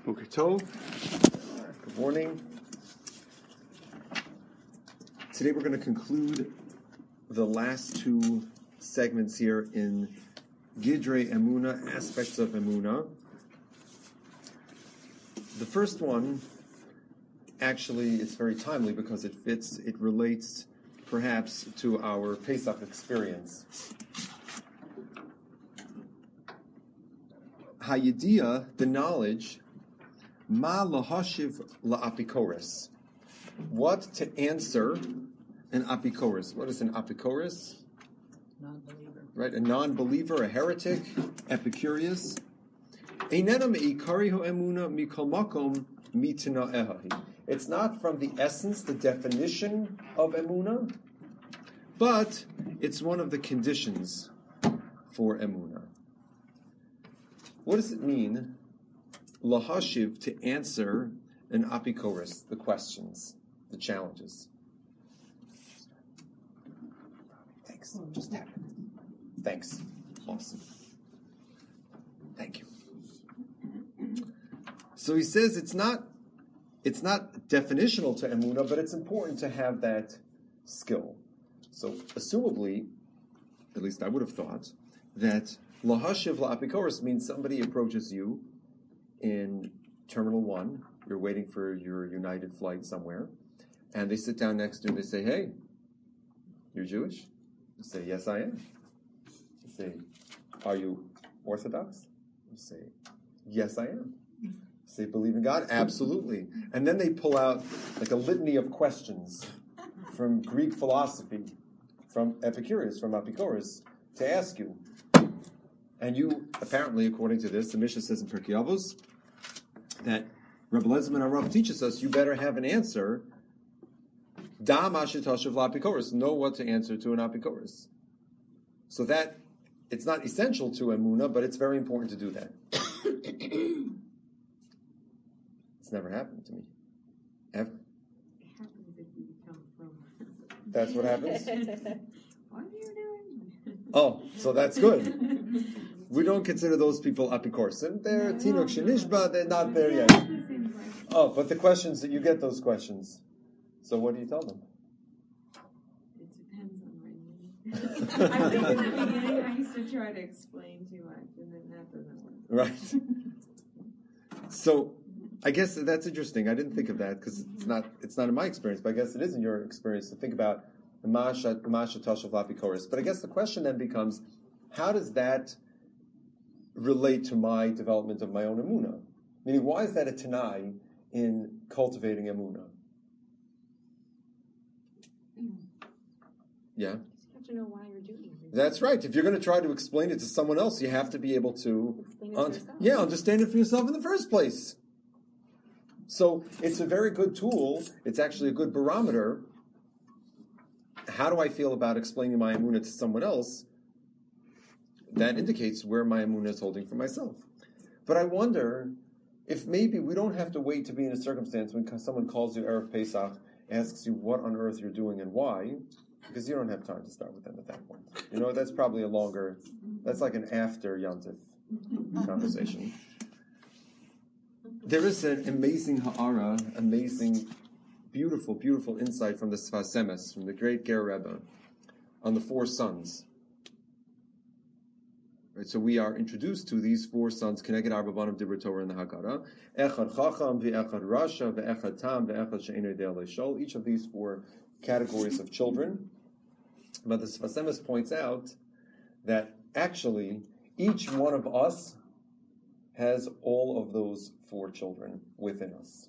Boker Tov. Good morning. Today we're going to conclude the last two segments here in Gidrei Emuna, aspects of Emuna. The first one, actually, it's very timely because it relates perhaps to our Pesach experience. Hayidiyah, the knowledge, ma lahashiv la'apikoris. What to answer an apikoris. What is an apikoris? Non-believer. Right, a non-believer, a heretic, Epicurus. Einena me'ikari ha'emuna mikol makom mitana'ehahi. It's not from the essence, the definition of emuna, but it's one of the conditions for emuna. What does it mean, lahashiv, to answer an apikoris, the questions, the challenges? Thanks. Just tap it. Thanks. Awesome. Thank you. So he says it's not definitional to emuna, but it's important to have that skill. So assumably, at least I would have thought, that lahashiv la'apikoris means somebody approaches you in Terminal 1, you're waiting for your United flight somewhere, and they sit down next to you and they say, "Hey, you're Jewish?" You say, "Yes, I am." You say, "Are you Orthodox?" You say, "Yes, I am." You say, "Believe in God?" "Absolutely." And then they pull out like a litany of questions from Greek philosophy, from Epicurus, from Apikoris, to ask you. And you, apparently, according to this, the Mishnah says in Pirkei Avos, that Rebbe Lezman HaRav teaches us, you better have an answer. Da mashitashav la'apikoris. Know what to answer to an apikoris. So that, it's not essential to emuna, but it's very important to do that. It's never happened to me. Ever. It happens if you become from. That's what happens? What are you doing? Oh, so that's good. We don't consider those people apikorsim. They're tinok shenishba, they're not there yet. Oh, but the questions, that you get those questions. So what do you tell them? It depends on my mood. I think in the beginning I used to try to explain too much, and then that doesn't work. Right. So I guess that's interesting. I didn't think of that because it's not in my experience, but I guess it is in your experience to think about the Masha Tashav Lapikoris. But I guess the question then becomes, how does that relate to my development of my own emuna? Meaning, why is that a tanai in cultivating emuna? Yeah? You have to know why you're doing it. That's right. If you're going to try to explain it to someone else, you have to be able to understand it for yourself in the first place. So it's a very good tool. It's actually a good barometer. How do I feel about explaining my emuna to someone else? That indicates where my emuna is holding for myself. But I wonder if maybe we don't have to wait to be in a circumstance when someone calls you Erev Pesach, asks you what on earth you're doing and why, because you don't have time to start with them at that point. You know, that's probably that's like an after Yontif conversation. There is an amazing ha'ara, beautiful, beautiful insight from the Sfas Emes, from the great Ger Rebbe, on the four sons. Right, so we are introduced to these four sons, Keneged Arba Banim Divrei Torah in the Haggadah, Echad Chacham, Ve'echad Rasha, Ve'echad Tam, Ve'echad She'eino Yodea Leishol, each of these four categories of children. But the Sfas Emes points out that actually each one of us has all of those four children within us.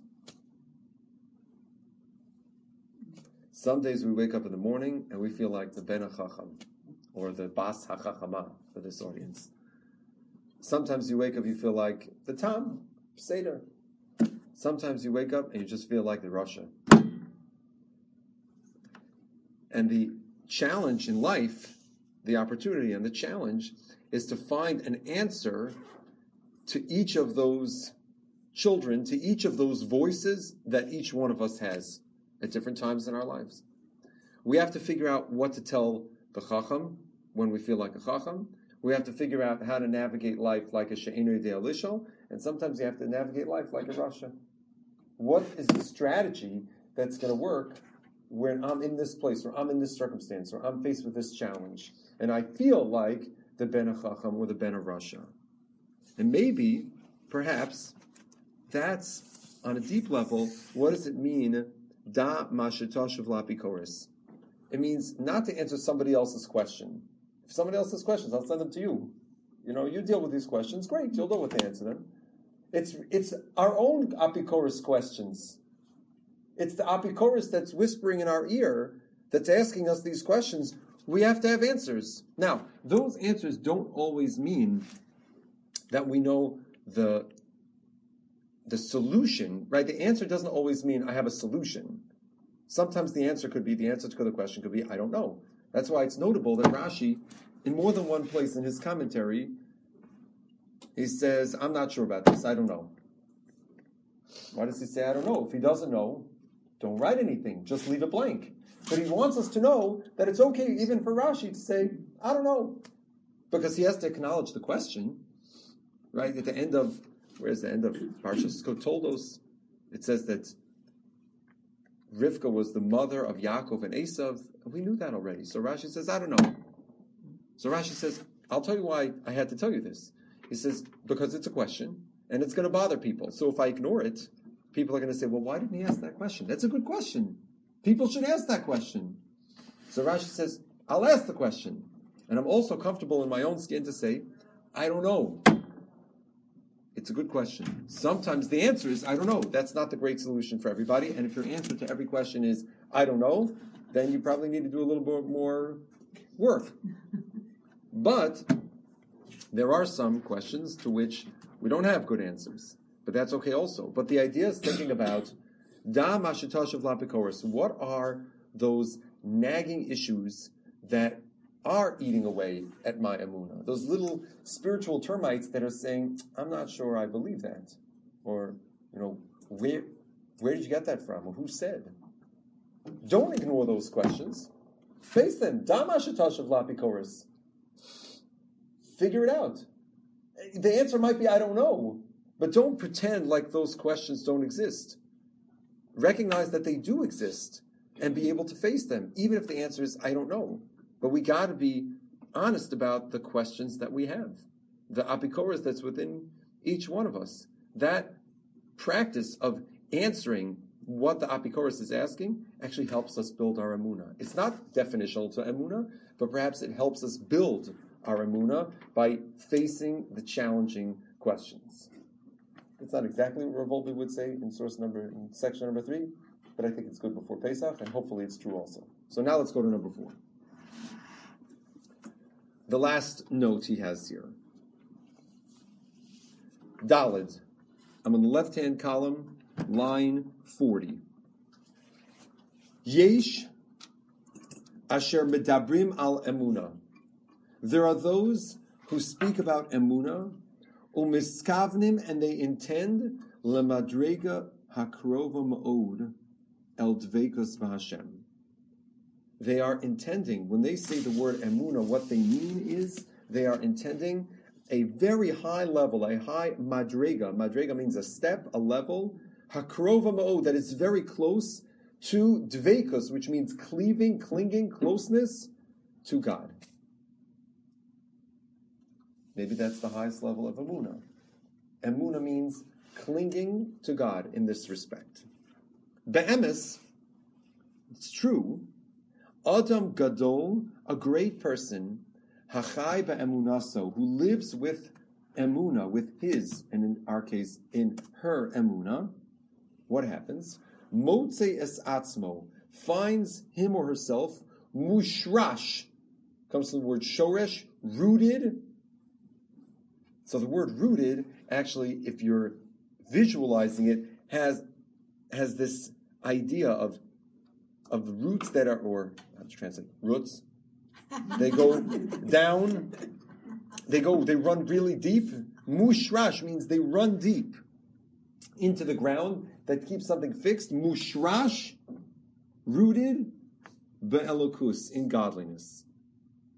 Some days we wake up in the morning and we feel like the Ben HaChacham, or the Bas HaChachama for this audience. Sometimes you wake up, you feel like the Tam, Seder. Sometimes you wake up and you just feel like the Rasha. And the challenge in life, the opportunity and the challenge, is to find an answer to each of those children, to each of those voices that each one of us has at different times in our lives. We have to figure out what to tell the Chacham when we feel like a Chacham. We have to figure out how to navigate life like a She'eino Yodea Leishol, And sometimes you have to navigate life like a Russia. What is the strategy that's going to work when I'm in this place, or I'm in this circumstance, or I'm faced with this challenge, and I feel like the Ben Chacham or the Ben of Russia? And maybe, perhaps, that's, on a deep level, what does it mean, da mashitoshav lapikoris? It means not to answer somebody else's question. If somebody else has questions, I'll send them to you. You deal with these questions, great, you'll know what to answer them. It's our own apikoris questions. It's the apikoris that's whispering in our ear, that's asking us these questions. We have to have answers. Now, those answers don't always mean that we know the solution, right? The answer doesn't always mean I have a solution. Sometimes the answer to the question could be, I don't know. That's why it's notable that Rashi, in more than one place in his commentary, he says, I'm not sure about this, I don't know. Why does he say, I don't know? If he doesn't know, don't write anything, just leave it blank. But he wants us to know that it's okay even for Rashi to say, I don't know. Because he has to acknowledge the question, right? At the end of, where's the end of Parshas Toldos? It says that Rivka was the mother of Yaakov and Esav. We knew that already. So Rashi says, I don't know. So Rashi says, I'll tell you why I had to tell you this. He says, because it's a question, and it's going to bother people. So if I ignore it, people are going to say, well, why didn't he ask that question? That's a good question. People should ask that question. So Rashi says, I'll ask the question. And I'm also comfortable in my own skin to say, I don't know. It's a good question. Sometimes the answer is, I don't know. That's not the great solution for everybody. And if your answer to every question is, I don't know, then you probably need to do a little bit more work. But there are some questions to which we don't have good answers. But that's okay also. But the idea is thinking about, da mashitoshav lapikoris, what are those nagging issues that are eating away at my emunah? Those little spiritual termites that are saying, I'm not sure I believe that. Or, where did you get that from? Or who said? Don't ignore those questions. Face them. Da mashitoshav lapikoris. Figure it out. The answer might be, I don't know. But don't pretend like those questions don't exist. Recognize that they do exist and be able to face them, even if the answer is, I don't know. But we got to be honest about the questions that we have, the apikoros that's within each one of us. That practice of answering what the apikoros is asking actually helps us build our emunah. It's not definitional to emunah, but perhaps it helps us build our emunah by facing the challenging questions. It's not exactly what Rav Wolbe would say in section number 3, but I think it's good before Pesach, and hopefully it's true also. So now let's go to number 4. The last note he has here. Daled. I'm on the left-hand column, line 40. Yesh asher medabrim al emuna. There are those who speak about emuna, umiskavnim, and they intend lemadrega hakrova ma'od el dveikus v'Hashem. They are intending, when they say the word emuna, what they mean is they are intending a very high level, a high madrega. Madrega means a step, a level. Hakrova ma'od, that is very close to dveikus, which means cleaving, clinging, closeness to God. Maybe that's the highest level of emuna. Emuna means clinging to God in this respect. Be'emes, it's true. Adam Gadol, a great person, Hachai be'emunaso, who lives with emuna, with his, and in our case, in her emuna. What happens? Motze es atzmo, finds him or herself, mushrash, comes from the word shoresh, rooted. So the word rooted, actually, if you're visualizing it, has this idea of the roots that are, or how to translate, roots. They go down, they run really deep. Mushrash means they run deep into the ground that keeps something fixed. Mushrash, rooted, be'elokus, in godliness.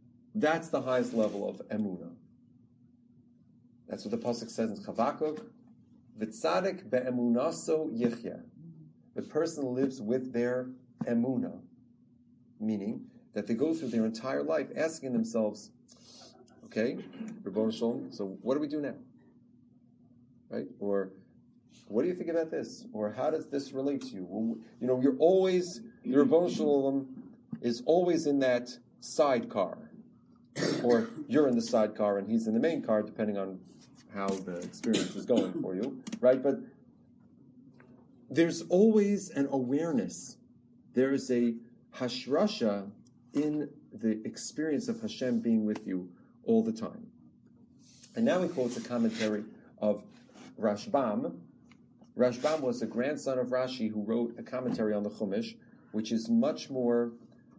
That's the highest level of emunah. That's what the pasuk says in Chavakuk. V'tzadik be'emunaso yichya. The person lives with their emuna, meaning that they go through their entire life asking themselves, okay, Ribono Shel Olam, so what do we do now? Right? Or what do you think about this? Or how does this relate to you? Well, you're always, the Ribono Shel Olam is always in that sidecar. Or you're in the sidecar and he's in the main car, depending on how the experience is going for you, right? But there's always an awareness. There is a hashrasha in the experience of Hashem being with you all the time. And now he quotes a commentary of Rashbam. Rashbam was a grandson of Rashi who wrote a commentary on the Chumash, which is much more,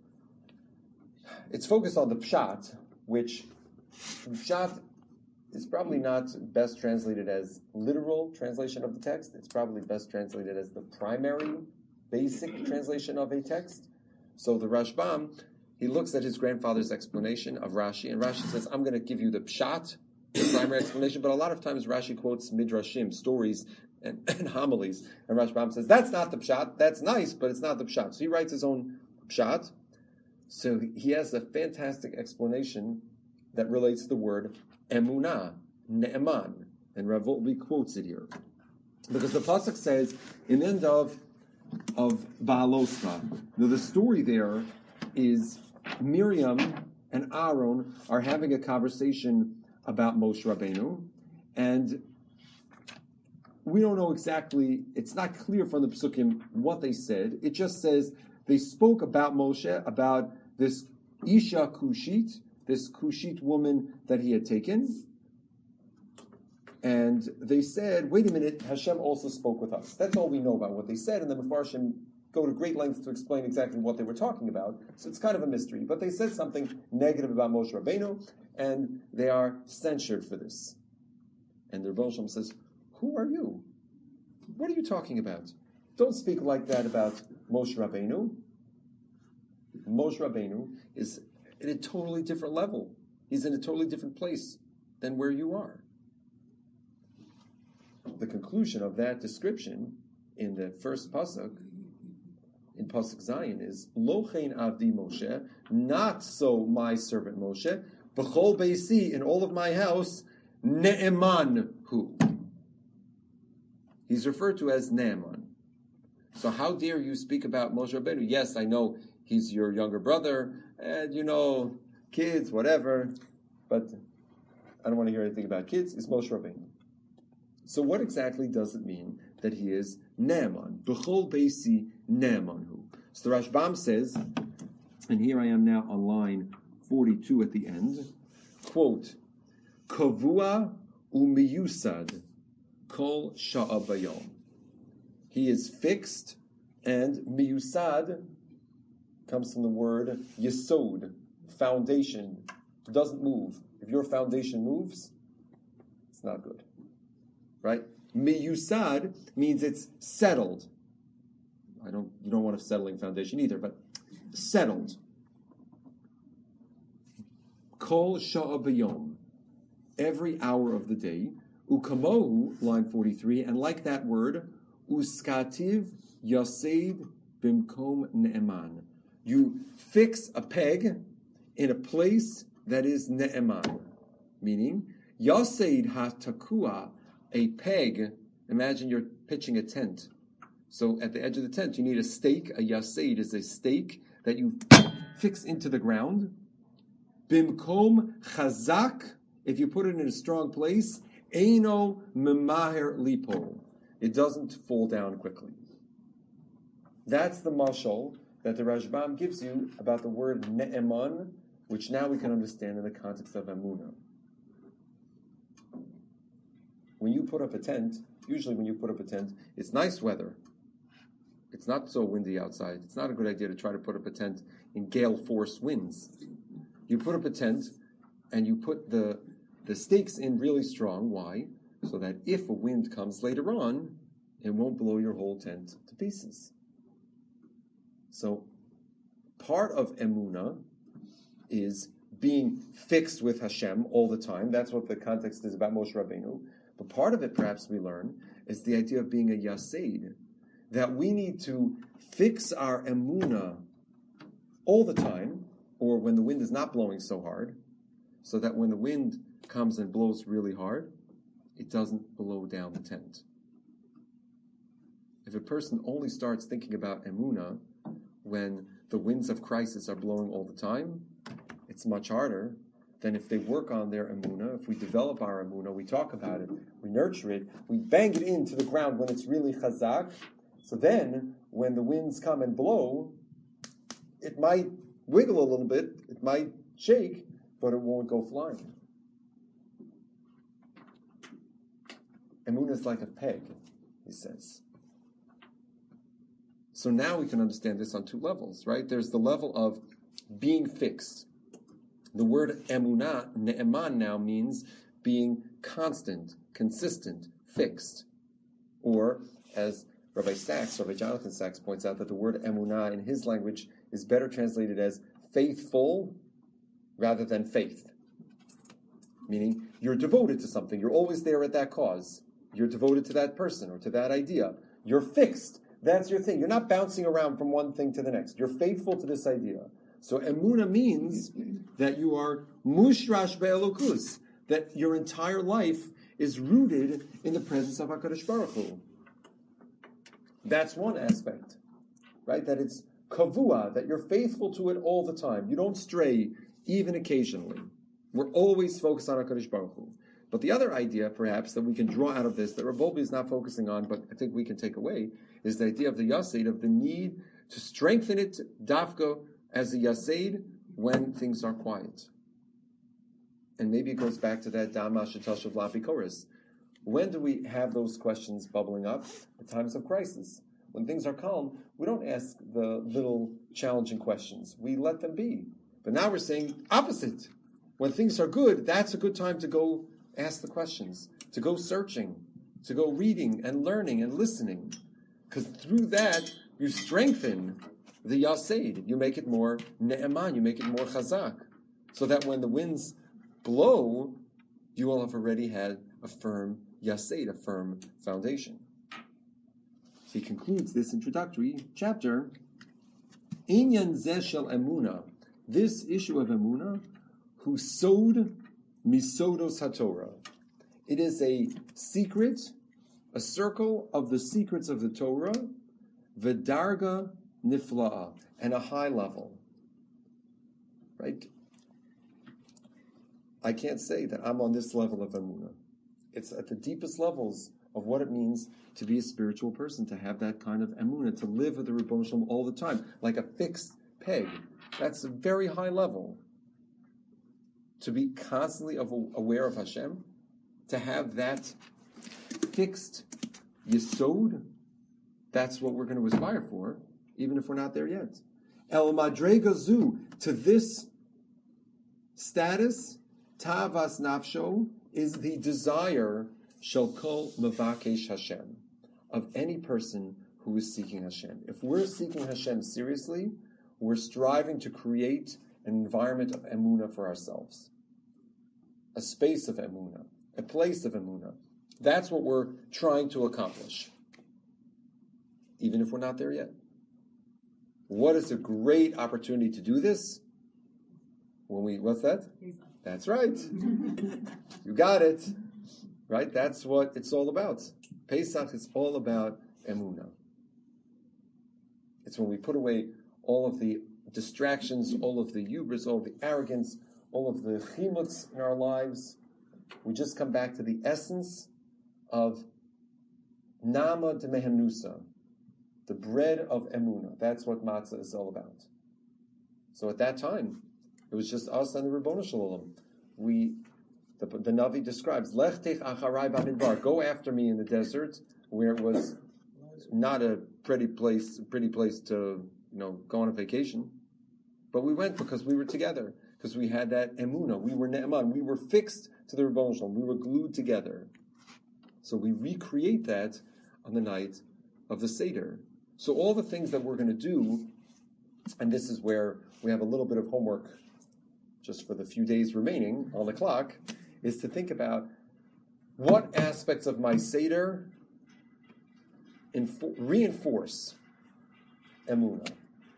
it's focused on the Pshat, which Pshat is probably not best translated as literal translation of the text. It's probably best translated as the primary, basic translation of a text. So the Rashbam, he looks at his grandfather's explanation of Rashi, and Rashi says, I'm going to give you the Pshat, the primary explanation, but a lot of times Rashi quotes Midrashim, stories, and homilies, and Rashbam says, that's not the Pshat, that's nice, but it's not the Pshat. So he writes his own Pshat. So he has a fantastic explanation that relates to the word emunah, ne'eman, and Rav Volbe quotes it here. Because the Pasuk says, in the end of Baalosra, the story there is Miriam and Aaron are having a conversation about Moshe Rabbeinu, and we don't know exactly, it's not clear from the Pesukim what they said. It just says they spoke about Moshe, about this Isha Kushit, this Kushit woman that he had taken. And they said, wait a minute, Hashem also spoke with us. That's all we know about what they said, and the Mefarshim go to great lengths to explain exactly what they were talking about. So it's kind of a mystery. But they said something negative about Moshe Rabbeinu, and they are censured for this. And the Ribono Shel Olam says, who are you? What are you talking about? Don't speak like that about Moshe Rabbeinu. Moshe Rabbeinu is at a totally different level. He's in a totally different place than where you are. The conclusion of that description in the first pasuk, in pasuk Zayin, is Lo chen avdi Moshe, not so my servant Moshe, b'chol beisi, in all of my house, ne'eman hu. He's referred to as Naaman. So how dare you speak about Moshe Rabbeinu? Yes, I know he's your younger brother, and kids, whatever, but I don't want to hear anything about kids. It's Moshe Rabbeinu. So what exactly does it mean that he is Naaman? B'chol beisi Naamanhu. So the Rashbam says, and here I am now on line 42 at the end, quote, Kavua umiyusad kol sha'a bayom. He is fixed, and miyusad comes from the word yesod, foundation. It doesn't move. If your foundation moves, it's not good. Right? Miyusad means it's settled. You don't want a settling foundation either, but settled. Kol sha'a bayom, every hour of the day. Ukamohu, line 43, and like that word, uskativ yaseid bimkom ne'eman. You fix a peg in a place that is ne'eman, meaning yaseid hatakua, a peg. Imagine you're pitching a tent. So at the edge of the tent, you need a stake. A yaseid is a stake that you fix into the ground. Bimkom chazak, if you put it in a strong place, eino memaher lipo, it doesn't fall down quickly. That's the mashal that the Rashbam gives you about the word ne'eman, which now we can understand in the context of emunah. When you put up a tent, usually when you put up a tent, it's nice weather. It's not so windy outside. It's not a good idea to try to put up a tent in gale force winds. You put up a tent and you put the stakes in really strong. Why? So that if a wind comes later on, it won't blow your whole tent to pieces. So part of emunah is being fixed with Hashem all the time. That's what the context is about Moshe Rabbeinu. But part of it, perhaps we learn, is the idea of being a yaseid, that we need to fix our emuna all the time, or when the wind is not blowing so hard, so that when the wind comes and blows really hard, it doesn't blow down the tent. If a person only starts thinking about emuna when the winds of crisis are blowing all the time, it's much harder than if they work on their emuna. If we develop our emuna, we talk about it, we nurture it, we bang it into the ground when it's really chazak. So then, when the winds come and blow, it might wiggle a little bit, it might shake, but it won't go flying. Emuna is like a peg, he says. So now we can understand this on two levels, right? There's the level of being fixed. The word emunah, ne'eman, now means being constant, consistent, fixed. Or, as Rabbi Jonathan Sachs points out, that the word emunah in his language is better translated as faithful rather than faith. Meaning, you're devoted to something. You're always there at that cause. You're devoted to that person or to that idea. You're fixed. That's your thing. You're not bouncing around from one thing to the next. You're faithful to this idea. So emunah means that you are mushrash be'elokus, that your entire life is rooted in the presence of HaKadosh Baruch Hu. That's one aspect, right? That it's kavua, that you're faithful to it all the time. You don't stray, even occasionally. We're always focused on HaKadosh Baruch Hu. But the other idea, perhaps, that we can draw out of this, that Rav Wolbe is not focusing on, but I think we can take away, is the idea of the yaseid, of the need to strengthen it, dafka, as a yaseid, when things are quiet. And maybe it goes back to that dama shetashav la'apikoros. When do we have those questions bubbling up? At times of crisis. When things are calm, we don't ask the little challenging questions. We let them be. But now we're saying opposite. When things are good, that's a good time to go ask the questions, to go searching, to go reading and learning and listening. Because through that, you strengthen the yaseid. You make it more ne'eman, you make it more chazak. So that when the winds blow, you will have already had a firm yaseid, a firm foundation. He concludes this introductory chapter, Inyan zeh shel emuna, this issue of emuna, who sod misodos haTorah. It is a secret, a circle of the secrets of the Torah, v'darga nifla'a, and a high level. Right? I can't say that I'm on this level of emunah. It's at the deepest levels of what it means to be a spiritual person, to have that kind of emunah, to live with the Rebbeinu Shalom all the time, like a fixed peg. That's a very high level. To be constantly aware of Hashem, to have that fixed yesod, that's what we're going to aspire for, even if we're not there yet. El madrega zu, to this status, tavas nafsho, is the desire shel kol mevakesh Hashem, of any person who is seeking Hashem. If we're seeking Hashem seriously, we're striving to create an environment of emunah for ourselves. A space of emunah, a place of emunah. That's what we're trying to accomplish, even if we're not there yet. What is a great opportunity to do this? What's that? That's right. You got it. Right? That's what it's all about. Pesach is all about emunah. It's when we put away all of the distractions, all of the hubris, all of the arrogance, all of the chimutz in our lives. We just come back to the essence of nama de mehanusa, the bread of emunah. That's what matzah is all about. So at that time, it was just us and the Ribbono Shel Olam. The Navi describes, Lech tech acharai b'midbar, go after me in the desert, where it was not a pretty place to go on a vacation. But we went because we were together, because we had that emunah. We were ne'eman. We were fixed to the Ribbono Shel Olam. We were glued together. So we recreate that on the night of the Seder. So all the things that we're going to do, and this is where we have a little bit of homework just for the few days remaining on the clock, is to think about what aspects of my Seder reinforce emunah?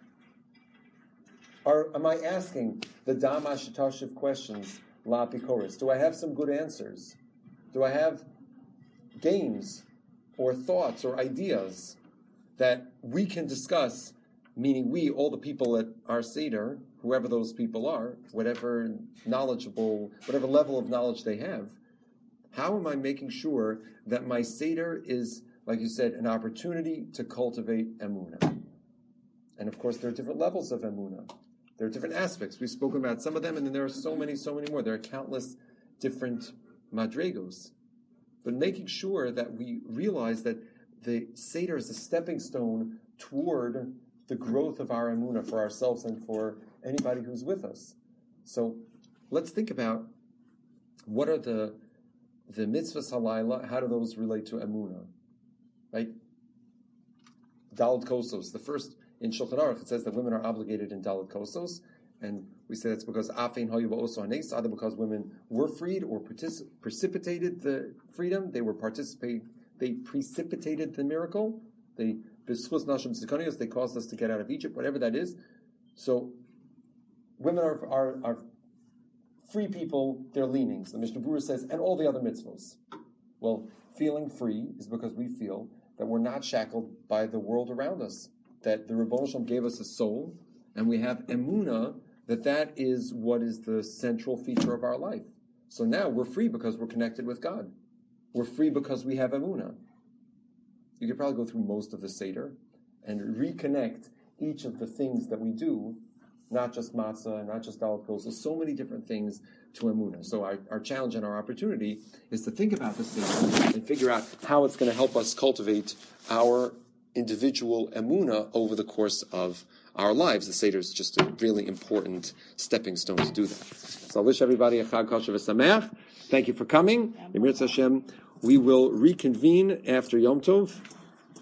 Am I asking the Damash Tashiv questions, La Apikoros? Do I have some good answers? Do I have games or thoughts or ideas that we can discuss, meaning we, all the people at our Seder, whoever those people are, whatever level of knowledge they have, how am I making sure that my Seder is, like you said, an opportunity to cultivate emunah? And of course, there are different levels of emunah. There are different aspects. We've spoken about some of them, and then there are so many more. There are countless different madregos. But making sure that we realize that the Seder is a stepping stone toward the growth of our emunah for ourselves and for anybody who's with us. So let's think about what are the mitzvahs halayla, how do those relate to emunah? Right? Daled Kosos, the first in Shulchan Aruch, it says that women are obligated in Daled Kosos, and we say that's because Afein Hayu Ba'oso Hanes, either because women were freed or precipitated the freedom, they precipitated the miracle, they caused us to get out of Egypt, whatever that is. So women are free people, they're leanings. The Mishnah Berurah says, and all the other mitzvahs. Well, feeling free is because we feel that we're not shackled by the world around us, that the Rebbeinu Shalom gave us a soul, and we have emunah, that is what is the central feature of our life. So now we're free because we're connected with God. We're free because we have emunah. You could probably go through most of the Seder and reconnect each of the things that we do, not just matzah, not just daled kosos, so many different things to emunah. So our challenge and our opportunity is to think about the Seder and figure out how it's going to help us cultivate our individual emunah over the course of our lives. The Seder is just a really important stepping stone to do that. So I wish everybody a Chag Kosher v'Sameach. Thank you for coming. Emir Hashem, we will reconvene after Yom Tov.